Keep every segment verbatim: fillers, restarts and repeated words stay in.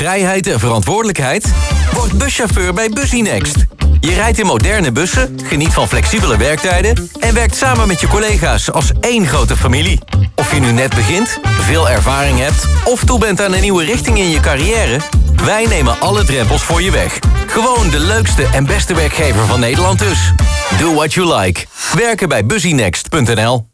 vrijheid en verantwoordelijkheid? Word buschauffeur bij Busynext. Je rijdt in moderne bussen, geniet van flexibele werktijden en werkt samen met je collega's als één grote familie. Of je nu net begint, veel ervaring hebt of toe bent aan een nieuwe richting in je carrière, wij nemen alle drempels voor je weg. Gewoon de leukste en beste werkgever van Nederland dus. Do what you like. Werken bij busynext punt n l.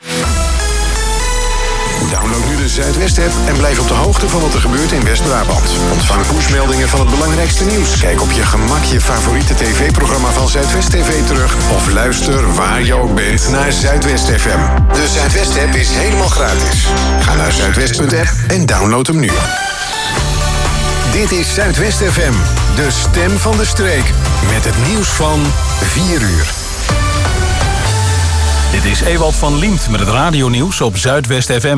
Download nu de Zuidwest-app en blijf op de hoogte van wat er gebeurt in West-Brabant. Ontvang pushmeldingen van het belangrijkste nieuws. Kijk op je gemak je favoriete tv-programma van Zuidwest T V terug. Of luister waar je ook bent naar Zuidwest F M. De Zuidwest-app is helemaal gratis. Ga naar zuidwest punt app en download hem nu. Dit is Zuidwest F M, de stem van de streek. Met het nieuws van vier uur. Dit is Ewald van Liemt met het radionieuws op Zuidwest F M.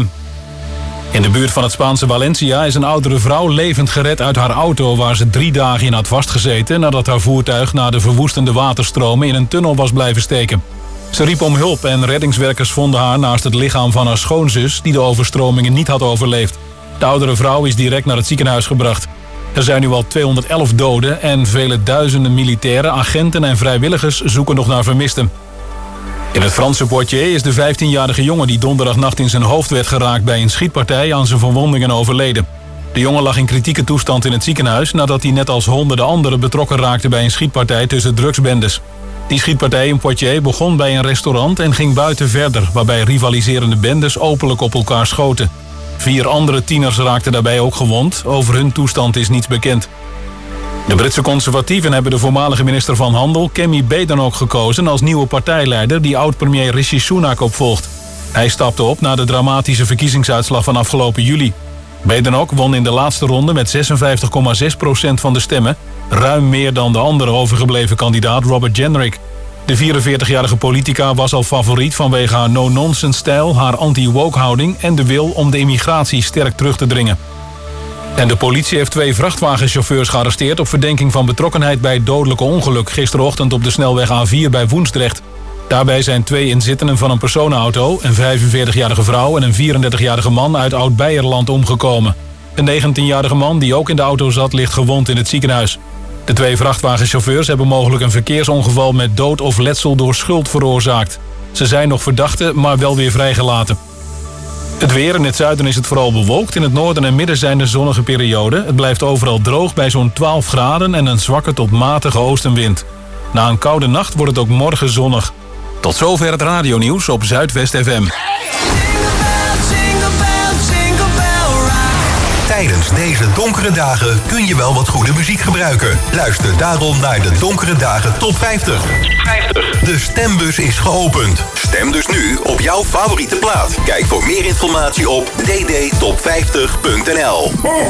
In de buurt van het Spaanse Valencia is een oudere vrouw levend gered uit haar auto waar ze drie dagen in had vastgezeten nadat haar voertuig na de verwoestende waterstromen in een tunnel was blijven steken. Ze riep om hulp en reddingswerkers vonden haar naast het lichaam van haar schoonzus die de overstromingen niet had overleefd. De oudere vrouw is direct naar het ziekenhuis gebracht. Er zijn nu al tweehonderdelf doden en vele duizenden militairen, agenten en vrijwilligers zoeken nog naar vermisten. In het Franse Poitiers is de vijftienjarige jongen die donderdagnacht in zijn hoofd werd geraakt bij een schietpartij aan zijn verwondingen overleden. De jongen lag in kritieke toestand in het ziekenhuis nadat hij net als honderden anderen betrokken raakte bij een schietpartij tussen drugsbendes. Die schietpartij in Poitiers begon bij een restaurant en ging buiten verder, waarbij rivaliserende bendes openlijk op elkaar schoten. Vier andere tieners raakten daarbij ook gewond. Over hun toestand is niets bekend. De Britse conservatieven hebben de voormalige minister van Handel, Kemi Badenoch, gekozen als nieuwe partijleider die oud-premier Rishi Sunak opvolgt. Hij stapte op na de dramatische verkiezingsuitslag van afgelopen juli. Badenoch won in de laatste ronde met zesenvijftig komma zes procent van de stemmen, ruim meer dan de andere overgebleven kandidaat Robert Jenrick. De vierenveertigjarige politica was al favoriet vanwege haar no-nonsense-stijl, haar anti-woke-houding en de wil om de immigratie sterk terug te dringen. En de politie heeft twee vrachtwagenchauffeurs gearresteerd op verdenking van betrokkenheid bij het dodelijke ongeluk gisterochtend op de snelweg A vier bij Woensdrecht. Daarbij zijn twee inzittenden van een personenauto, een vijfenveertigjarige vrouw en een vierendertigjarige man uit Oud-Beierland omgekomen. Een negentienjarige man die ook in de auto zat ligt gewond in het ziekenhuis. De twee vrachtwagenchauffeurs hebben mogelijk een verkeersongeval met dood of letsel door schuld veroorzaakt. Ze zijn nog verdachten, maar wel weer vrijgelaten. Het weer, in het zuiden is het vooral bewolkt. In het noorden en midden zijn er zonnige perioden. Het blijft overal droog bij zo'n twaalf graden en een zwakke tot matige oostenwind. Na een koude nacht wordt het ook morgen zonnig. Tot zover het radionieuws op Zuidwest F M. Tijdens deze donkere dagen kun je wel wat goede muziek gebruiken. Luister daarom naar de Donkere Dagen Top vijftig. De stembus is geopend. Stem dus nu op jouw favoriete plaat. Kijk voor meer informatie op d d top vijftig punt n l.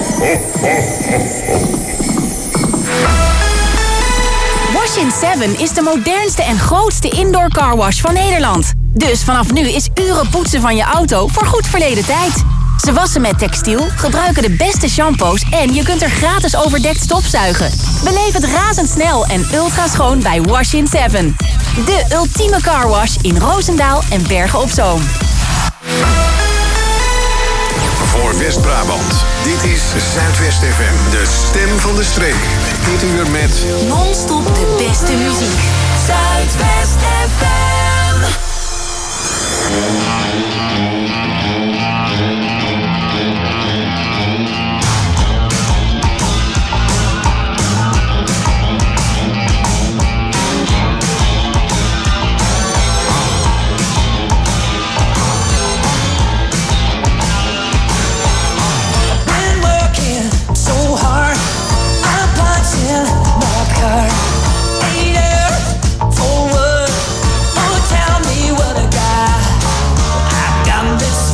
Wash in Seven is de modernste en grootste indoor carwash van Nederland. Dus vanaf nu is uren poetsen van je auto voor goed verleden tijd. Ze wassen met textiel, gebruiken de beste shampoos en je kunt er gratis overdekt stofzuigen. Beleef het razendsnel en ultra schoon bij Wash in Seven. De ultieme carwash in Roosendaal en Bergen op Zoom. Voor West-Brabant, dit is Zuidwest F M, de stem van de streek. Dit uur met non-stop de beste muziek. Zuidwest F M. This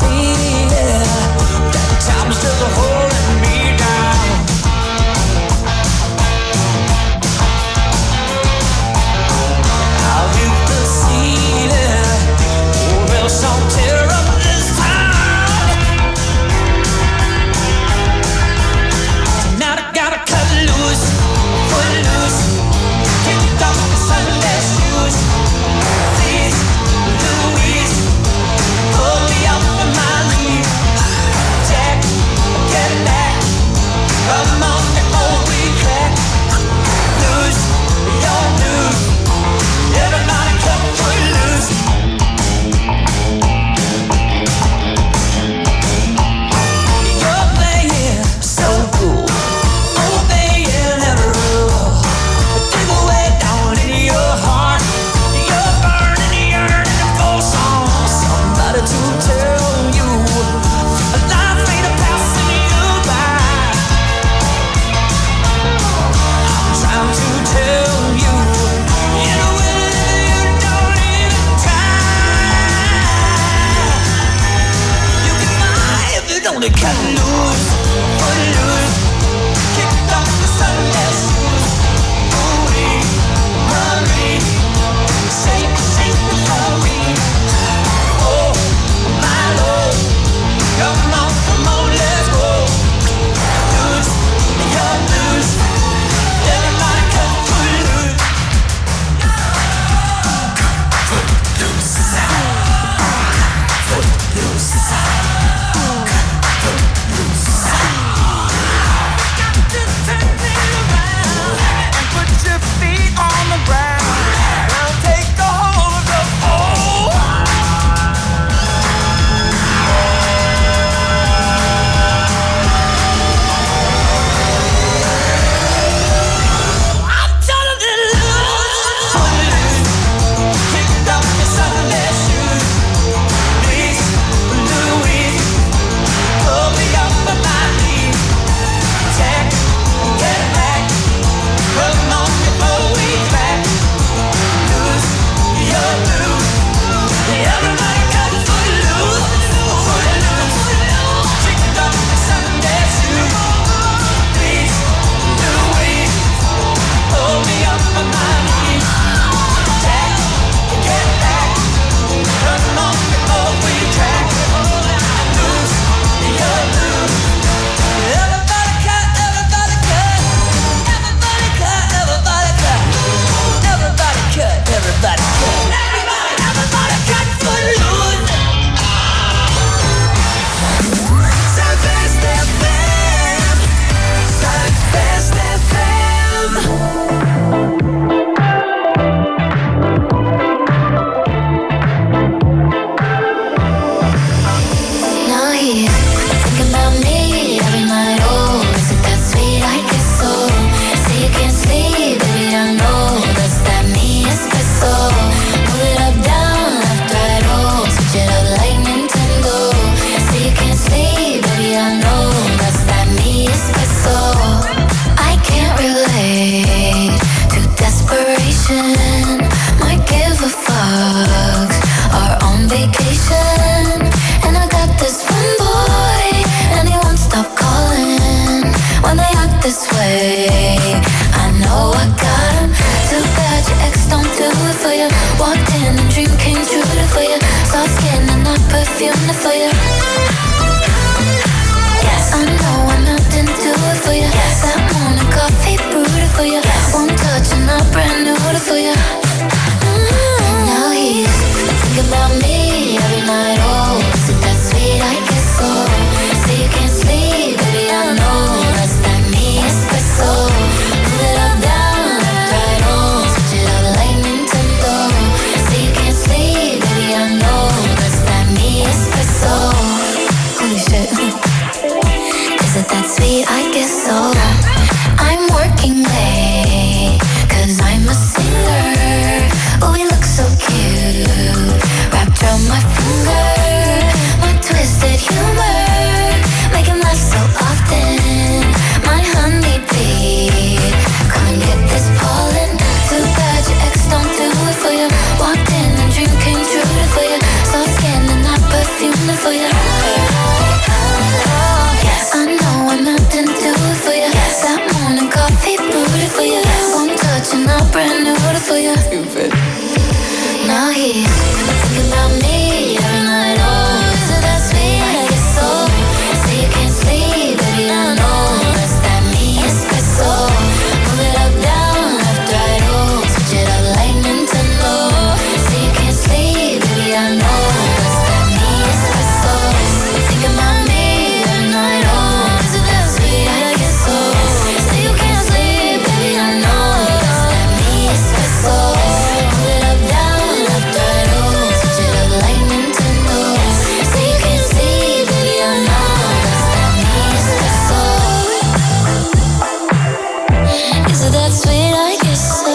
this way. I know I got him. Too bad your ex don't do it for you. Walked in and dream came true for you. Soft skin and not perfume for you. Yes, I know I'm not into it for you. Yes, that morning coffee brewed it for you. Yes, one touch and I'm brand new for you. Mm-hmm. Now he's thinking about me every night. Oh, is it that sweet? I guess so. So you can't sleep, baby, I know. That's that me espresso. Move it up, down, left, right, oh. Switch it up like Nintendo. So you can't sleep, baby, I know. That's that me espresso. Holy shit. Is it that sweet? I guess so. I'm working late, cause I'm a singer. Oh, we look so cute, wrapped around my finger. My twisted humor, make him laugh so often. My honeybee, come and get this pollen. Too bad your ex don't do it for you. Walked in and dream came true for you. Soft skin and not perfume for you. I know I'm not into it for you. Yes. That morning coffee brewed it for you. Yes. One touch and I'm brand new for you. Stupid. Now he's thinking about me every night. Oh, is it that sweet? I guess so. So you can't sleep, baby, I know. That's that me espresso. Move it up, down, left, right, oh. Switch it up like Nintendo. So you can't sleep, baby, I know. That's that me espresso. Thinking about me every night. Oh, is it that sweet? I guess so. So you can't sleep, baby, I know. That's that me espresso. Move it up, down, left, right, oh. Switch it up like Nintendo. So you can't sleep, baby, I know. That's that me espresso. Is it that sweet? I guess so.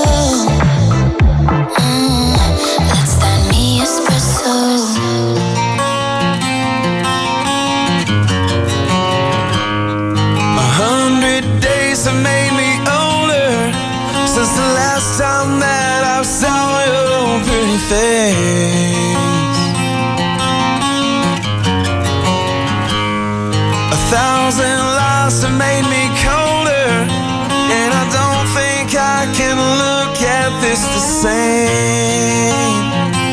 Mm, that's that me espresso. A hundred days have made me older since the last time that I saw your pretty face. A thousand lies have made me colder, and I don't think I can look at this the same.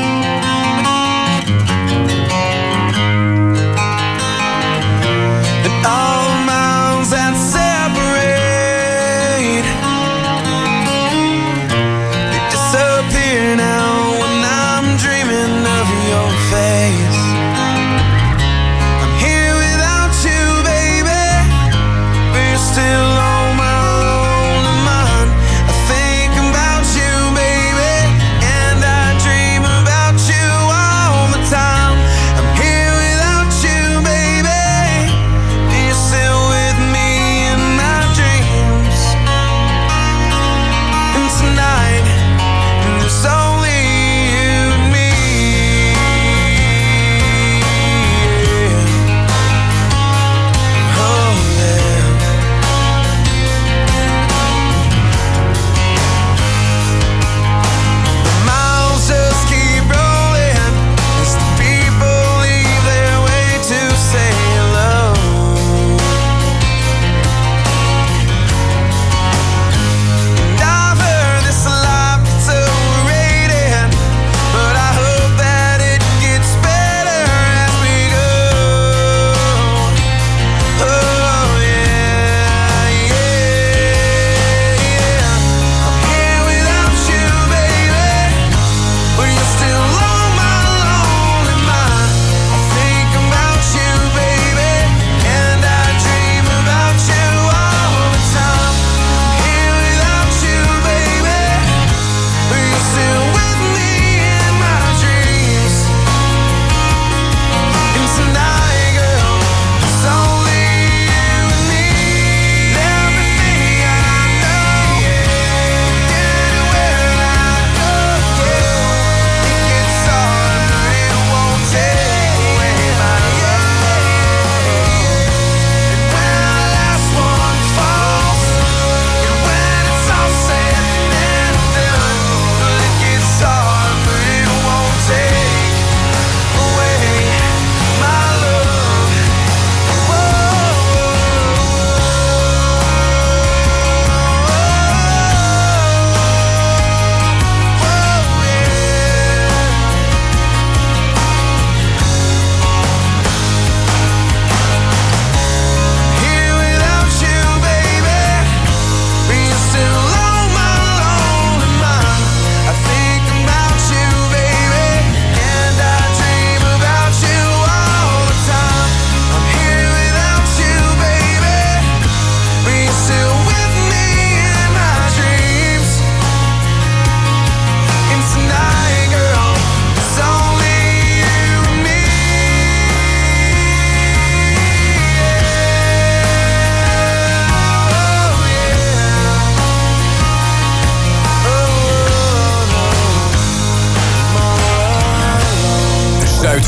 And all the miles that separate, they disappear now when I'm dreaming of your face. I'm here without you, baby, but you're still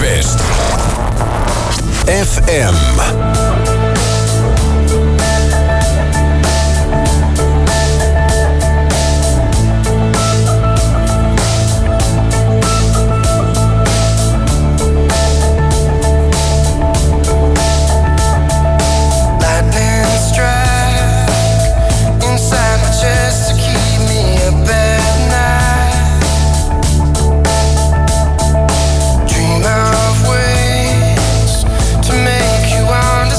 Zuidwest. F M. Dream of ways to make you understand.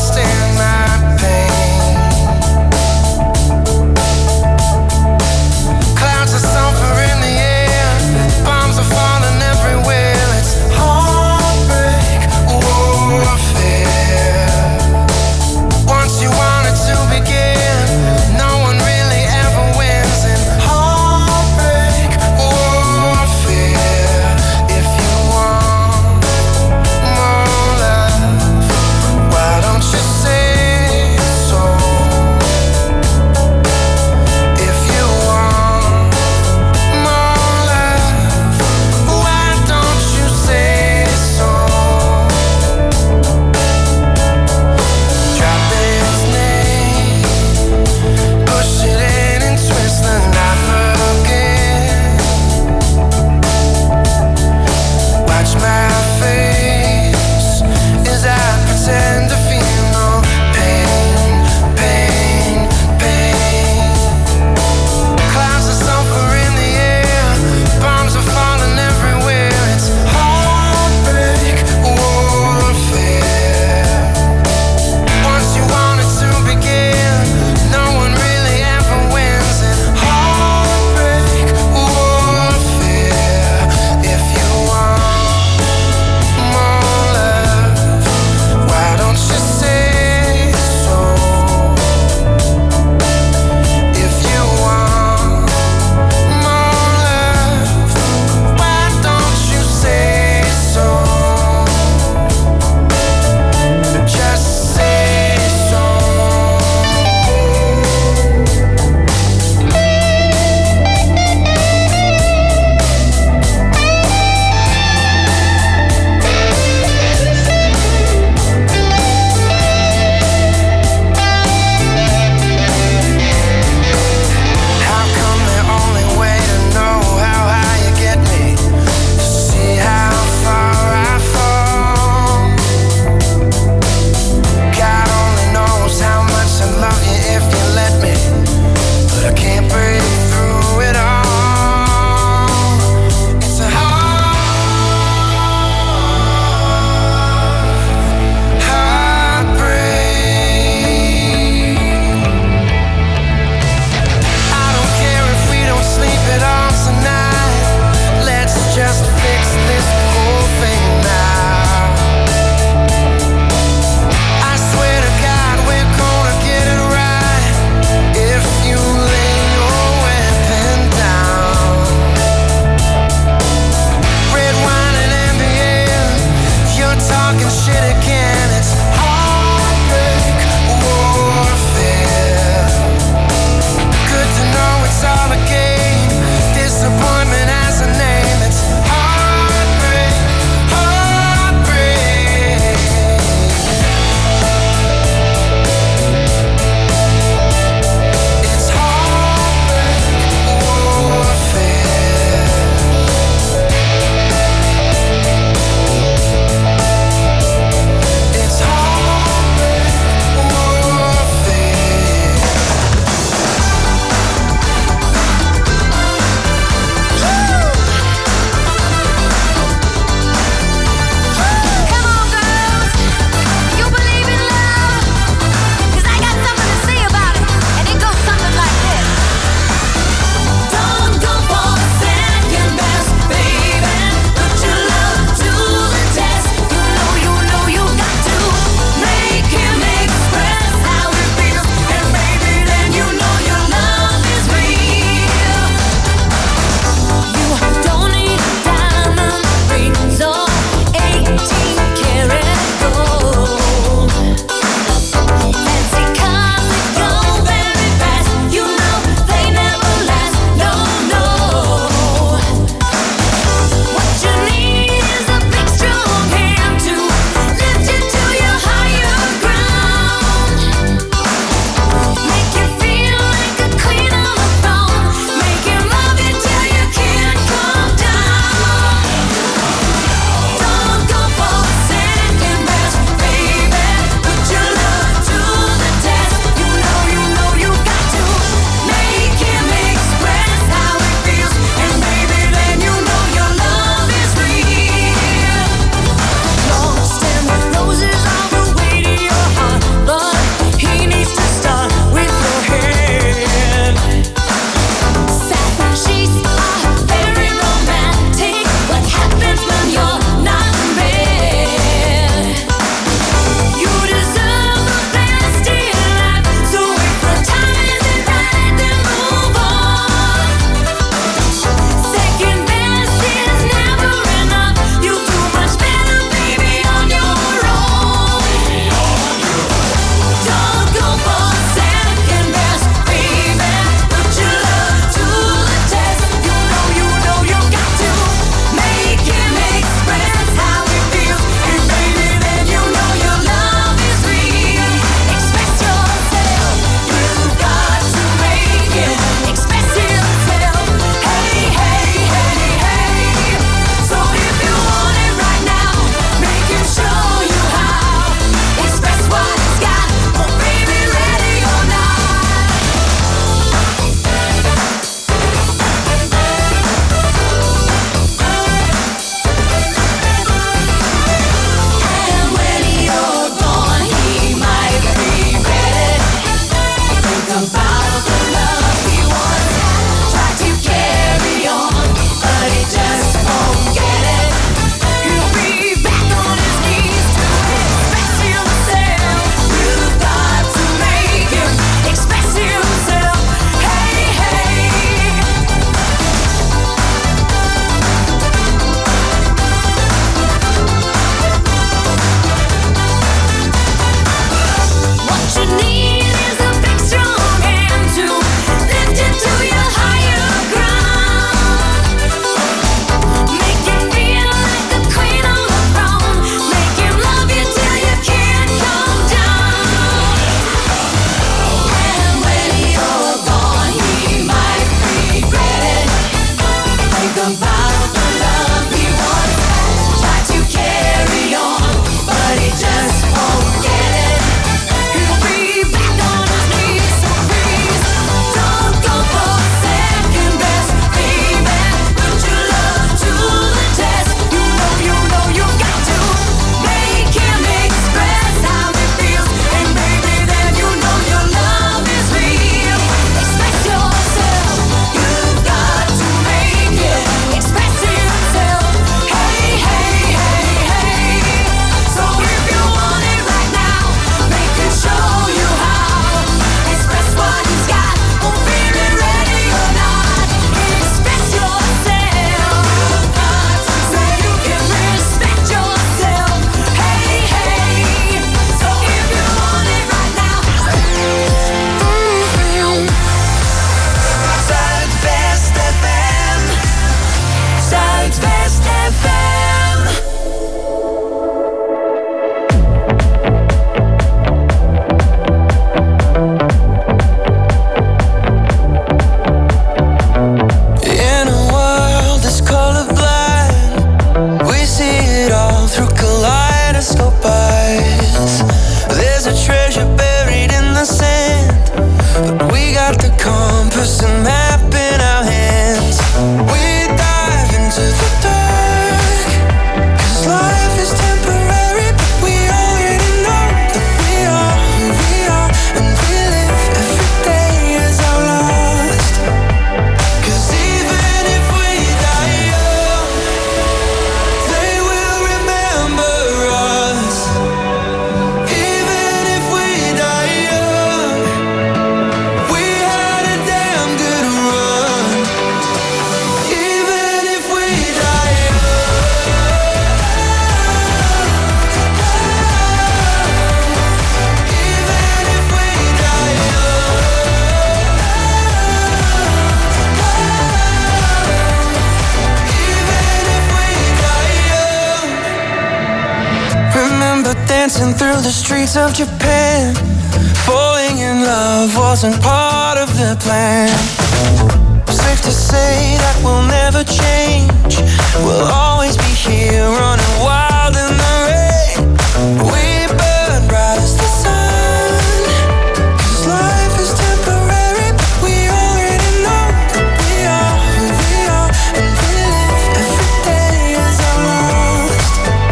dancing through the streets of Japan. Falling in love wasn't part of the plan. Safe to say that we'll never change. We'll always be here running wild in the rain. We burn bright as the sun. 'Cause life is temporary, but we already know that we are who we are. And we live every day as our last.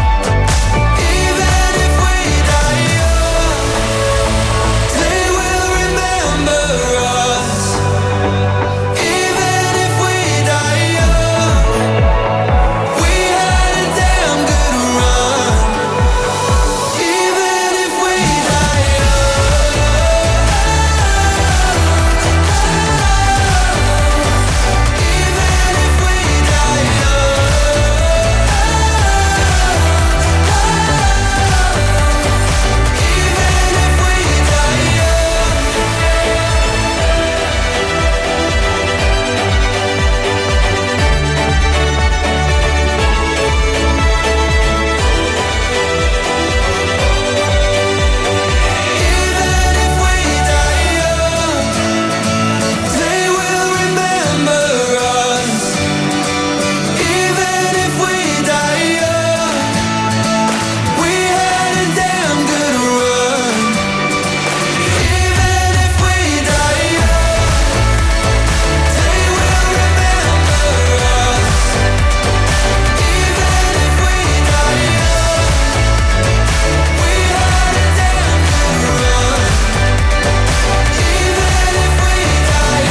Even if we die young, they will remember us. Even if we die young, we had a damn good run. Even if we die young, even if we die young, even if we die Even if we die young, they will remember us. Even if we die young, we had a damn good run. Even if we die young, they will remember us. Even if we die young, we had a damn good run. Even if we die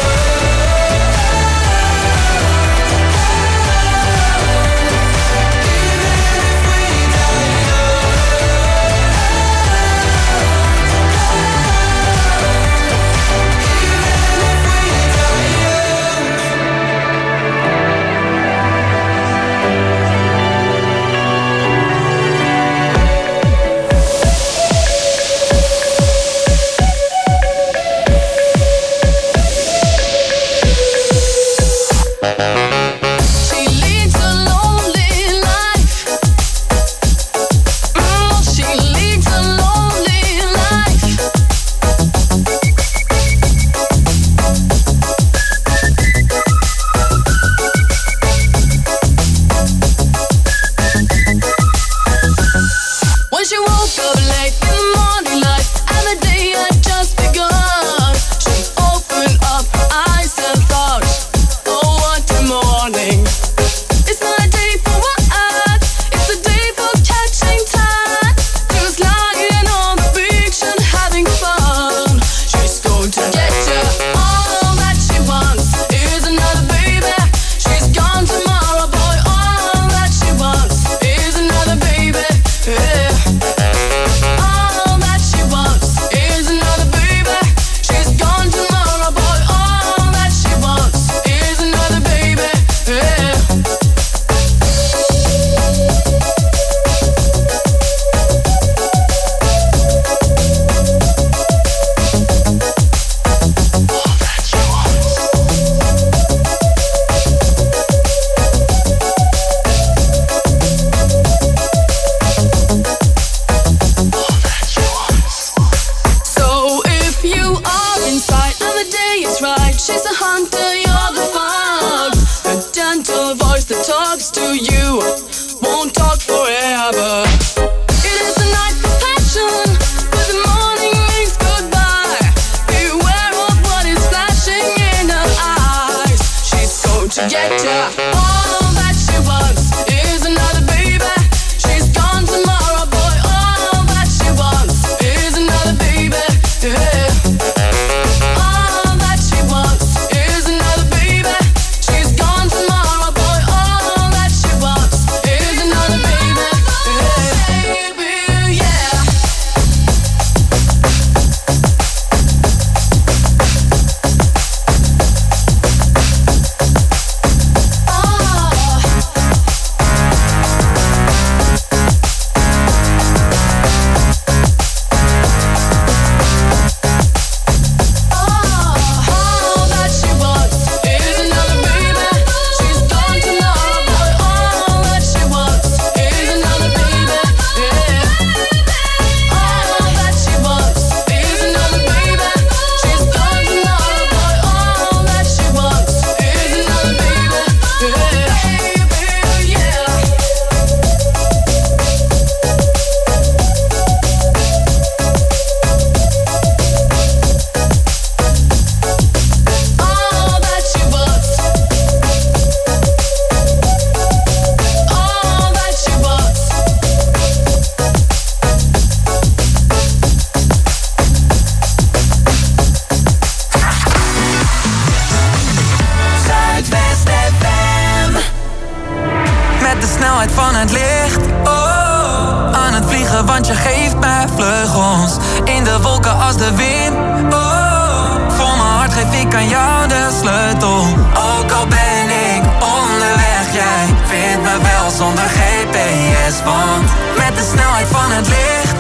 She leads a lonely life. Mm, she leads a lonely life. When she woke up late in the morning light, and the day had just begun, she opened up her eyes and thought, oh, what a morning. It's not a day for work, it's a day for catching time. Just lying on the beach and having fun. She's going to get you. All that she wants is another baby. She's gone tomorrow, boy. All that she wants is another baby. Yeah. All that she wants is another baby. She's gone tomorrow, boy. All that she wants is another baby. Yeah. So if you are inside and the day is right, she's a hunter, you're the fox. A gentle voice that talks to you won't talk forever. It is a night for passion, but the morning means goodbye. Beware of what is flashing in her eyes. She's going to get ya. All that she wants is another baby. She's gone tomorrow, boy. All that she wants is another baby. Yeah. All that she wants is another baby. She's gone tomorrow, boy. All that she wants is another baby. Yeah. Baby, yeah. Oh. snelheid van het licht. Oh, aan het vliegen want je geeft mij vleugels. In de wolken als de wind. Oh, voor mijn hart geef ik aan jou de sleutel. Ook al ben ik onderweg, jij vindt me wel zonder G P S. Want met de snelheid van het licht.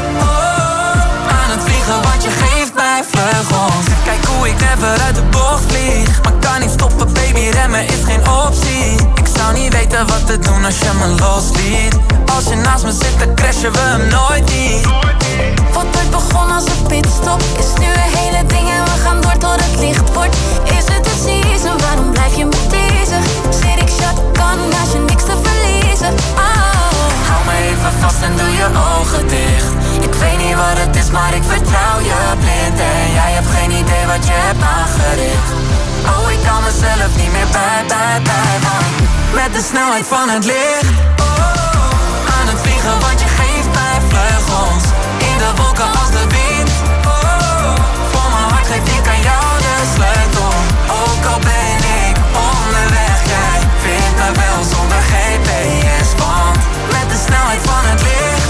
Oh, aan het vliegen want je geeft mij vleugels. Kijk hoe ik never uit de bocht vlieg. Maar kan niet stoppen baby, remmen is geen optie. Ik zou niet weten wat te doen als je me losliet. Als je naast me zit dan crashen we hem nooit niet. Wat ooit begon als een pitstop is nu een hele ding en we gaan door tot het licht wordt. Is het de season, waarom blijf je me teasen? Zit ik shotgun naast je niks te verliezen. Oh. Hou me even vast en doe je ogen dicht. Ik weet niet wat het is, maar ik vertrouw je blind. En jij hebt geen idee wat je hebt aangericht. Oh, ik kan mezelf niet meer bij, bij, bij. Want met de snelheid van het licht. Oh, aan het vliegen want je geeft mij vleugels. In de wolken als de wind. Oh, voor mijn hart geef ik aan jou de sleutel. Ook al ben ik onderweg, jij vindt me wel zonder G P S. Want met de snelheid van het licht.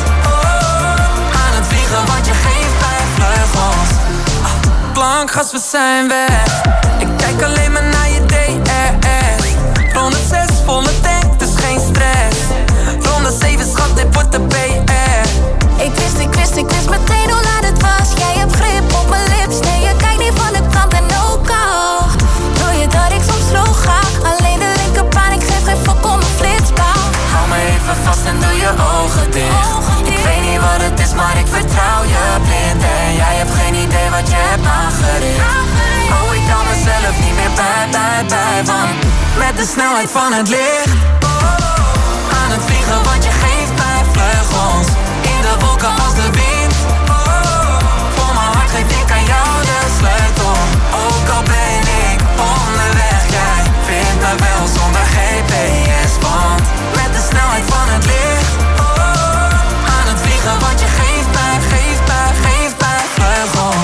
Oh, aan het vliegen want je geeft mij vleugels. Ah, klankgas, we zijn weg. Ik kijk alleen maar naar je D R S. honderdzes, volle tank, dus geen stress. Ronde zeven, schat, dit wordt de B R. Ik wist, ik wist, ik wist meteen hoe laat het was. Jij hebt grip op mijn lips, nee je kijkt niet van de kant en ook al doe je dat ik soms slow ga. Alleen de linkerbaan, ik geef geen fuck om mijn flitspaal. Hou me even vast en doe je ogen dicht. Ik weet niet wat het is, maar ik vertrouw je blind. En jij hebt geen idee wat je hebt aangericht. Oh, ik kan mezelf niet meer bij, bij, bij. Want met de snelheid van het licht. Oh, aan het vliegen want je geeft mij vleugels. In de wolken als de wind. Oh, voor mijn hart geef ik aan jou de sleutel. Ook al ben ik onderweg, jij vindt me wel zonder G P S. Want met de snelheid van het licht. Oh, aan het vliegen want je geeft mij, geeft mij, geeft mij vleugels.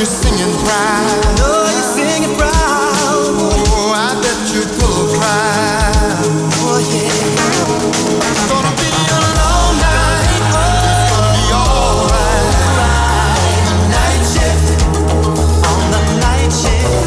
you're singing proud. I know you're singing proud. Oh, I bet you're full of pride. Oh yeah. It's gonna be a long night. Oh, it's gonna be alright. Night shift. On the night shift.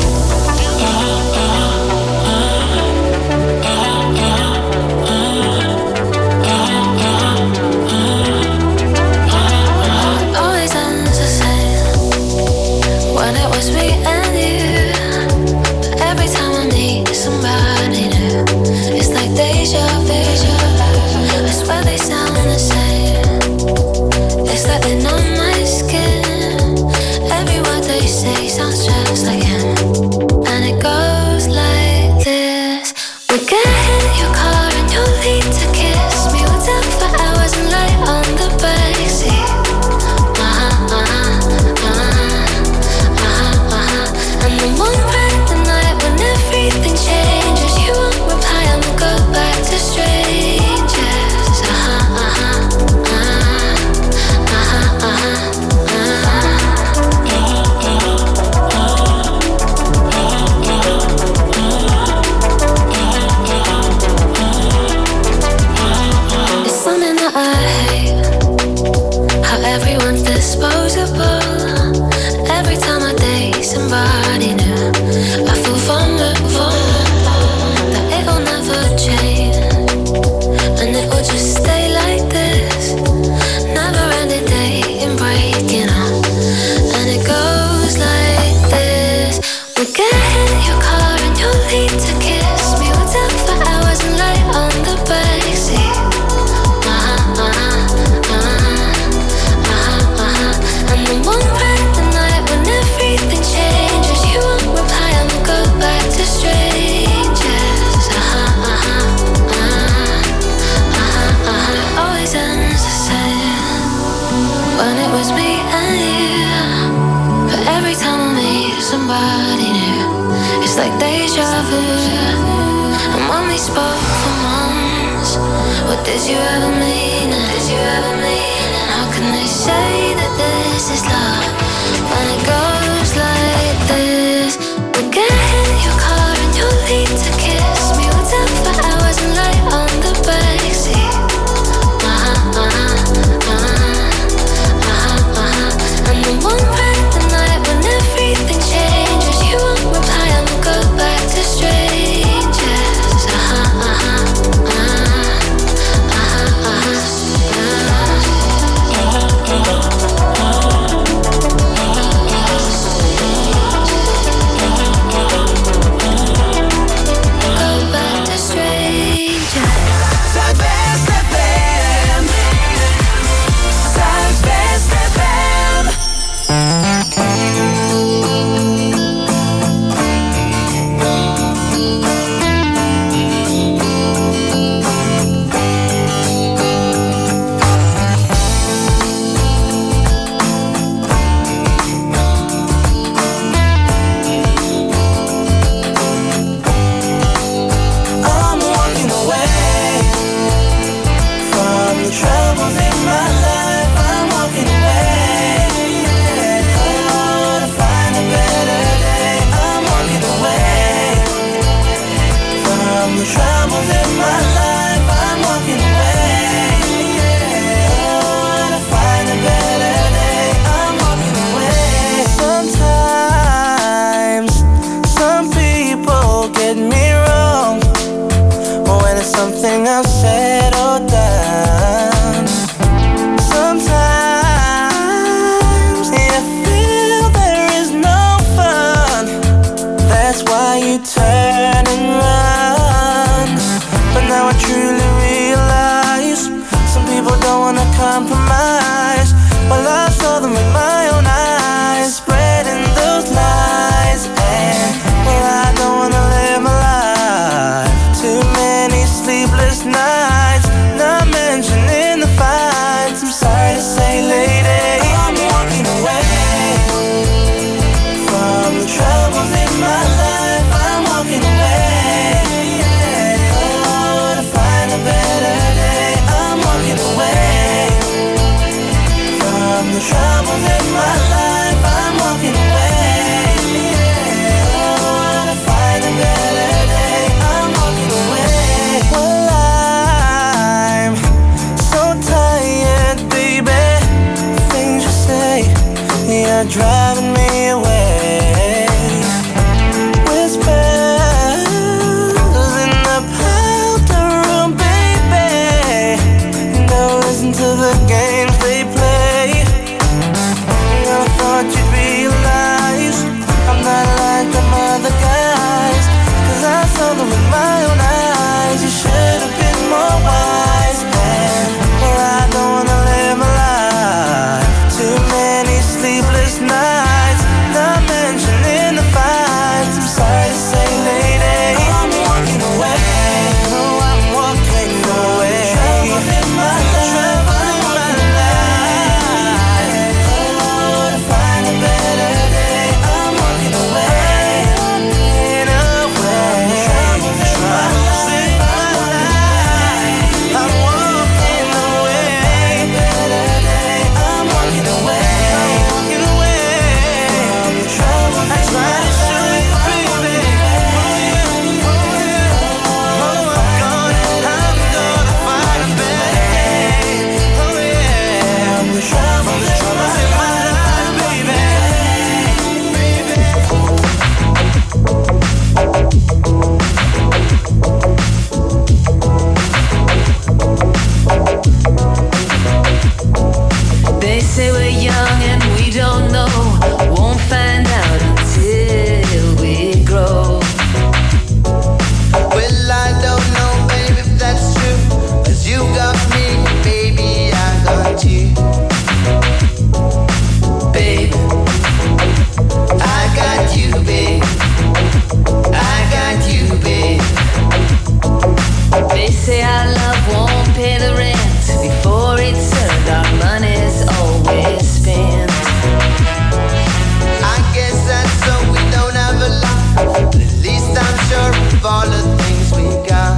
troubles in my are driving me away. Whispers in the powder room, baby. Don't listen to the games they play. I thought you'd realize I'm not like them other guys. Cause I saw them with my own eyes. You should have been more wise. And well, I don't wanna live my life. Too many sleepless nights, not mentioning the fights. I'm sorry to say, lady, I'm walking away. Oh, I'm walking away. Trouble in my life. Trouble in my life. Oh, to find a better day. I'm walking away. Walking away. Trouble in my life. I'm walking away. Better day. I'm walking away. Walking away. Trouble. I try to show you, baby. Oh, yeah. Oh, I'm gonna, I'm gonna find a better day. Oh, yeah. From the troubles in my life, baby. They say we're young and we don't know. Won't find out until we grow. Well, I don't know, baby, if that's true. 'Cause you got me, baby, I got you. Babe, I got you, babe. I got you, babe. they say our love won't pay the rent. Before it's earned, our money's always spent. I guess that's so we don't have a lot. But at least I'm sure of all the things we got.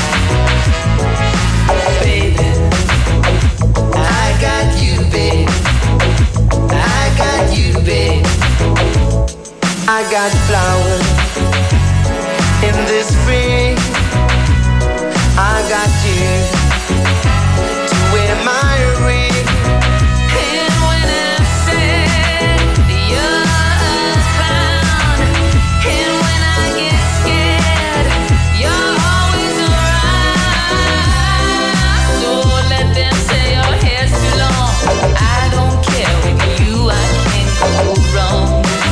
Baby, I got you, babe. I got you, babe. I got flowers in the spring. I got you to wear my ring. and when I'm sad, you're around. And when I get scared, you're always around. So let them say your hair's too long. I don't care, with you I can't go wrong.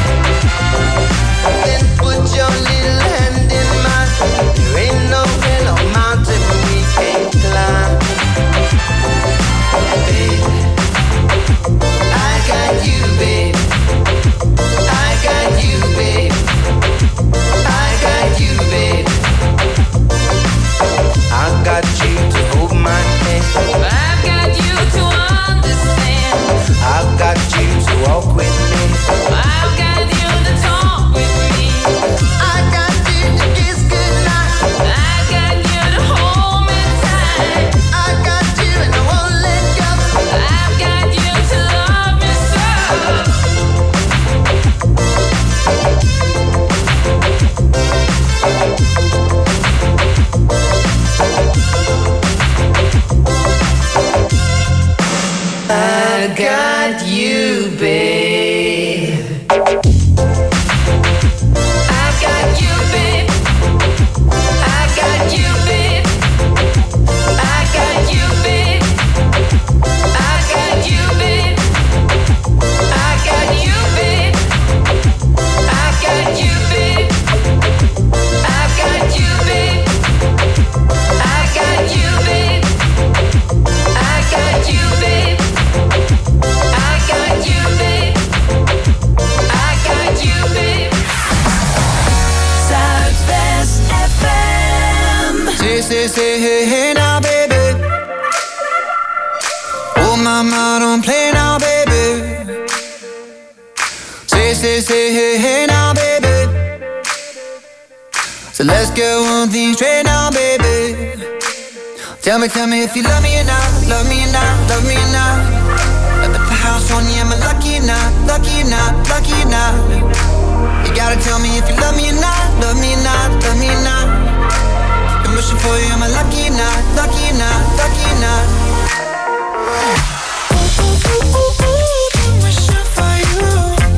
Then put your little hand in mine. There ain't no hill or mountain we can't climb. Baby, I got you, babe. I got you, babe. I got you, babe. I got you to hold my hand. I've got you to understand. I've got you to walk with me. I've got you to talk with me. I got you to kiss goodnight. I got you to hold me tight. I got you and I won't let go. I've got you to love me so. I got you, babe. I've got you, babe. I got you, babe. I got you, babe. I got you, babe. I got you, babe. I got you, babe. I got you, babe. I got you, babe. I got you, babe. I got you, babe. I got you, babe. Zuidwest F M. Say, say, say, hey, hey now, baby. Oh, mama, don't play now, baby. Say, say, say, hey, hey now, baby. So let's get one thing straight now, baby. Tell me, tell me if you love me or not, love me or not, love me or not. At the house on you, am I lucky or not, lucky or not, lucky or not? You gotta tell me if you love me or not, love me or not, love me or not. I'm wishing for you, am I lucky or not, lucky or not, lucky or not? Ooh, ooh, ooh, ooh, ooh, I'm wishing for you.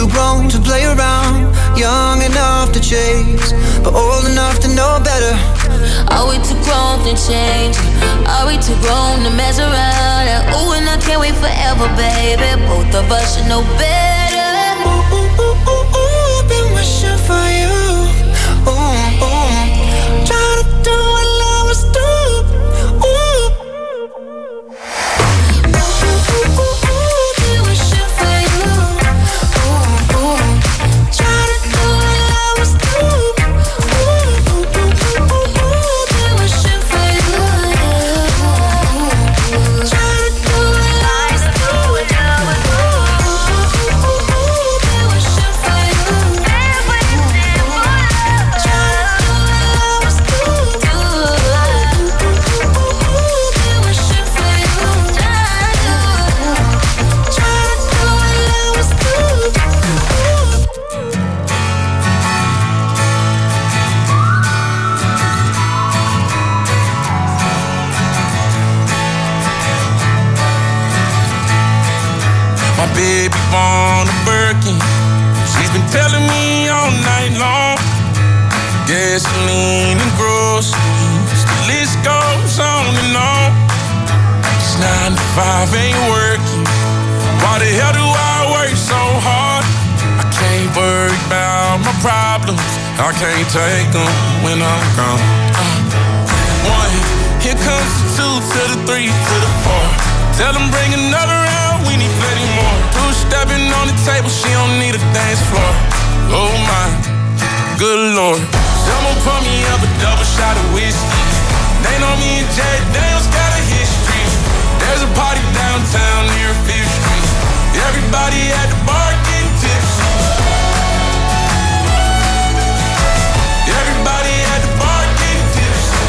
grown to play around, young enough to chase, but old enough to know better. Are we too grown to change? Are we too grown to mess around? And ooh, and I can't wait forever, baby. Both of us should know better. Ooh, ooh, ooh, ooh, ooh, I've been wishing for you. Ooh, ooh. Try to do what lovers do. Ooh. Ooh, ooh, ooh, ooh, ooh, been wishing for you. Ooh, ooh. Try to do what lovers do. Ooh, ooh, ooh, ooh, ooh, ooh, been wishing for you. Ooh, try to do what lovers do. Ooh, ooh, ooh, ooh, been wishing for you. Try to do what lovers do. Ooh, ooh, ooh, been wishing for you. Try to do what lovers do. My baby born a Birkin. She's been telling me all night long. Gasoline and groceries, the list goes on and on. It's nine to five, ain't working. Why the hell do I work so hard? I can't worry about my problems. I can't take them when I'm gone. Uh, one, here comes the two to the three to the four. Tell them bring another round, we need plenty more. Two stepping on the table, she don't need a dance floor. Oh my, good Lord. Someone pour me up a double shot of whiskey. They know me and Jay Daniels got a history. There's a party downtown near Fifth Street. Everybody at the bar getting tipsy. Everybody at the bar getting tipsy.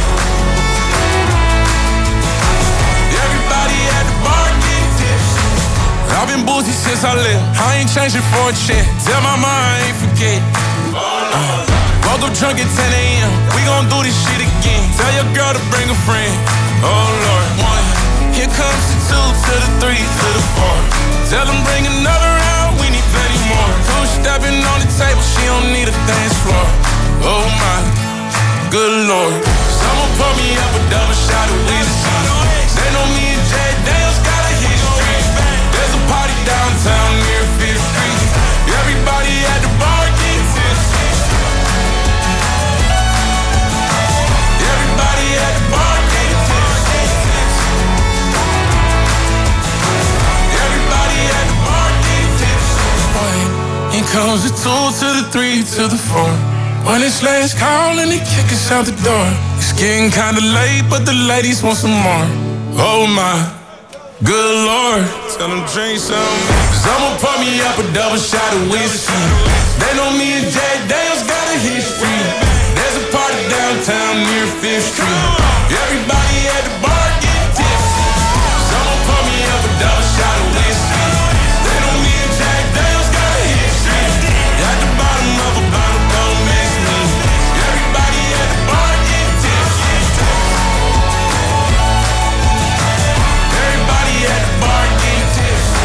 Everybody at the bar getting tipsy. I've been boozy since I left. I ain't changing for a check. Tell my mom I ain't forget. Uh, woke up drunk at ten a.m. We gon' do this shit again. Tell your girl to bring a friend. Oh Lord, one. Here comes the two to the three to the four. Tell them bring another round. We need plenty more. Two stepping on the table. She don't need a dance floor. Oh my, good Lord. Someone pour me up a double shot of whiskey. They know me and Jay Daniels got a history. There's a party downtown near Fifth Street. Everybody at the bar getting tipsy. Everybody at the bar getting tipsy. Everybody at the bar getting tipsy. Here comes the two to the three to the four. When it's last call and they kick us out the door. It's getting kinda late, but the ladies want some more. Oh my, good Lord. Tell them drink some. Someone pour me up a double shot of whiskey. They know me and Jay Daniels got a history. There's a party downtown near Fifth Street. Everybody at the bar getting tipsy. Someone pour me up a double shot of whiskey. They know me and Jay Daniels got a history. At the bottom of a bottle, don't miss me. Everybody at the bar getting tipsy. Everybody at the bar getting tipsy.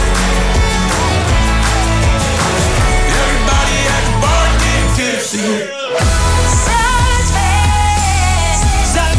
Everybody at the bar getting tipsy. Zuidwest.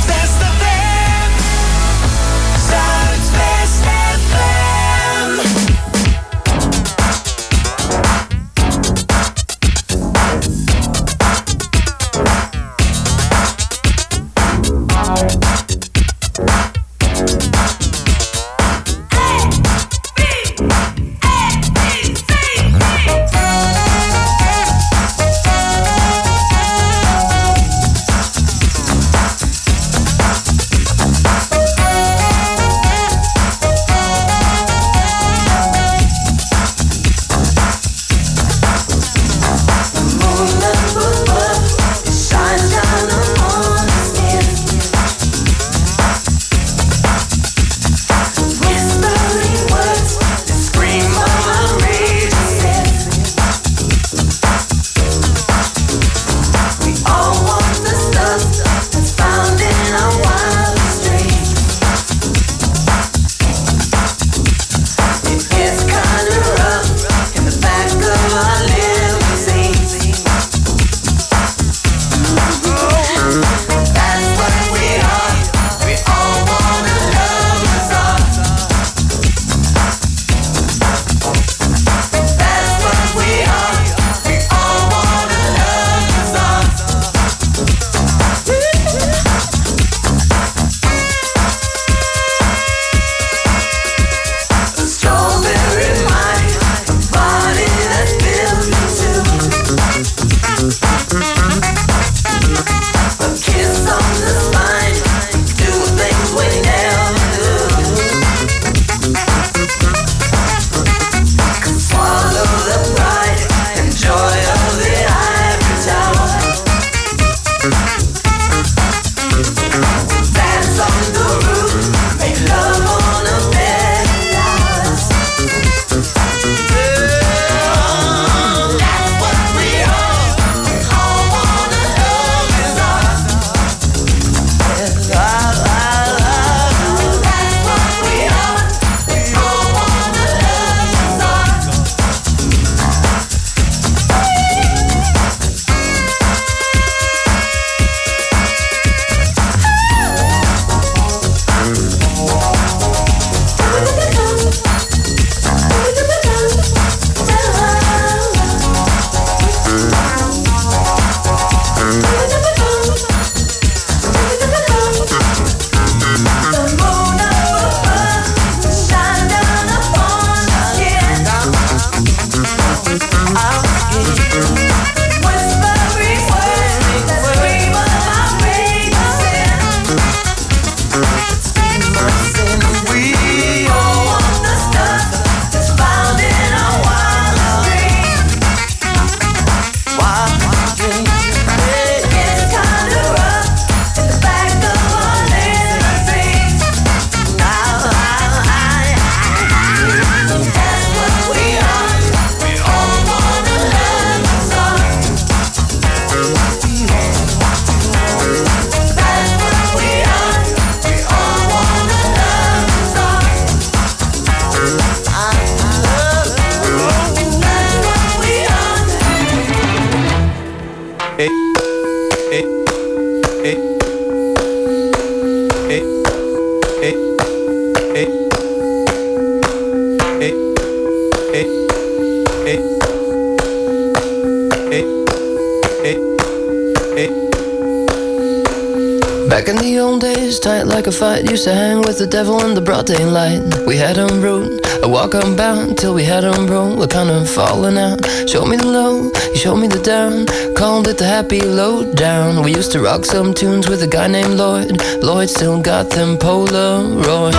Back in the old days, tight like a fight, used to hang with the devil in the broad daylight. We had on road, a walk unbound, till we had on road, we're kind of falling out. Showed me the low, you showed me the down, called it the happy low down. We used to rock some tunes with a guy named Lloyd. Lloyd still got them Polaroids.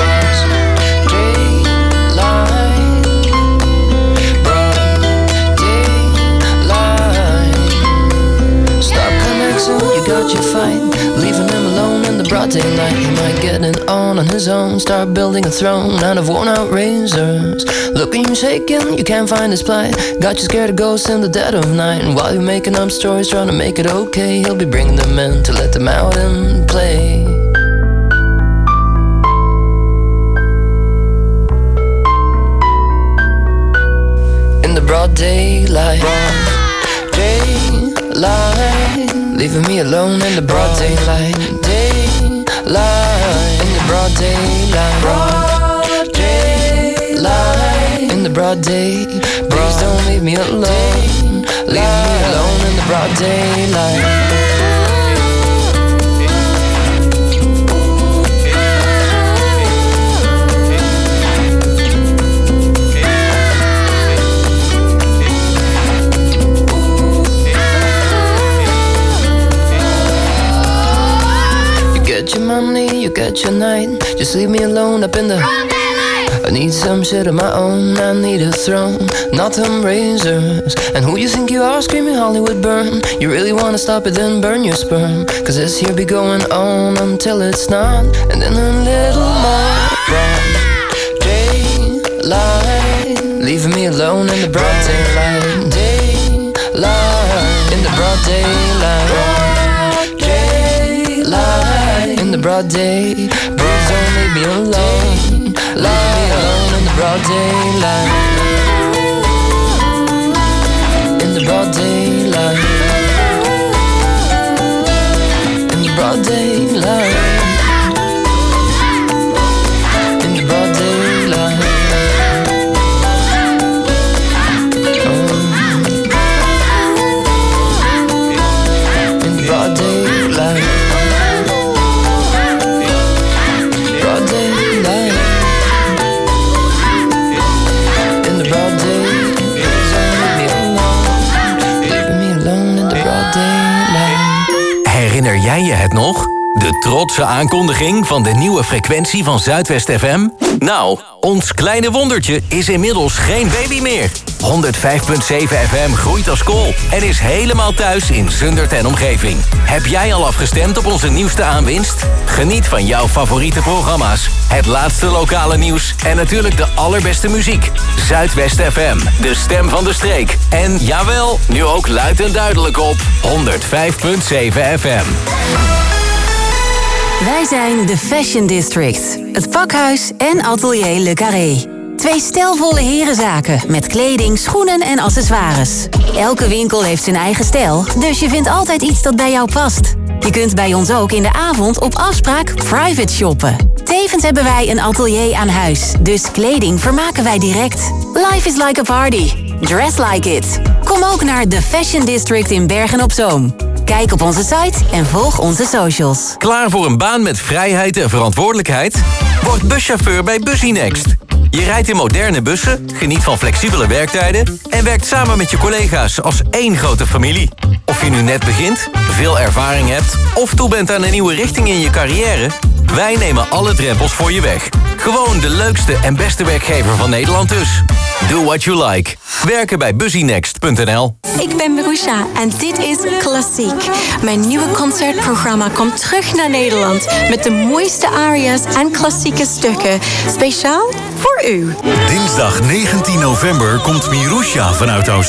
You got your fight, leaving him alone in the broad daylight. He might get it on on his own, start building a throne out of worn out razors. Look at you shaking, you can't find his plight. Got you scared of ghosts in the dead of night. And while you're making up stories trying to make it okay, he'll be bringing them in to let them out and play. In the broad daylight, broad daylight, leaving me alone in the broad daylight. Daylight, in the broad daylight. Broad daylight, in the broad day. Please don't leave me alone. Leave me alone in the broad daylight. Get your money, you get your night. Just leave me alone up in the I need some shit of my own. I need a throne, not them razors. And who you think you are screaming Hollywood burn? You really wanna stop it, then burn your sperm. Cause this here be going on until it's not. And then a little more broad daylight, leaving me alone in the broad daylight. Daylight, in the broad daylight. In the broad day, please don't leave me alone. Leave me alone in the broad daylight. In the broad daylight. In the broad daylight. In the broad daylight. Oh. In the broad daylight. Herinner jij je het nog? De trotse aankondiging van de nieuwe frequentie van Zuidwest F M? Nou, ons kleine wondertje is inmiddels geen baby meer. honderdvijf komma zeven F M groeit als kool en is helemaal thuis in Zundert en omgeving. Heb jij al afgestemd op onze nieuwste aanwinst? Geniet van jouw favoriete programma's, het laatste lokale nieuws en natuurlijk de allerbeste muziek. Zuidwest F M, de stem van de streek. En jawel, nu ook luid en duidelijk op honderdvijf komma zeven F M. Wij zijn de Fashion District, het pakhuis en atelier Le Carré. Twee stijlvolle herenzaken met kleding, schoenen en accessoires. Elke winkel heeft zijn eigen stijl, dus je vindt altijd iets dat bij jou past. Je kunt bij ons ook in de avond op afspraak private shoppen. Tevens hebben wij een atelier aan huis, dus kleding vermaken wij direct. Life is like a party. Dress like it. Kom ook naar de Fashion District in Bergen-op-Zoom. Kijk op onze site en volg onze socials. Klaar voor een baan met vrijheid en verantwoordelijkheid? Word buschauffeur bij Busynext. Je rijdt in moderne bussen, geniet van flexibele werktijden en werkt samen met je collega's als één grote familie. Of je nu net begint, veel ervaring hebt of toe bent aan een nieuwe richting in je carrière, wij nemen alle drempels voor je weg. Gewoon de leukste en beste werkgever van Nederland dus. Do what you like. Werken bij busynext punt n l. Ik ben Marusha en dit is Klassiek. Mijn nieuwe concertprogramma komt terug naar Nederland met de mooiste aria's en klassieke stukken. Speciaal voor u. Dinsdag negentien november komt Marusha vanuit Oost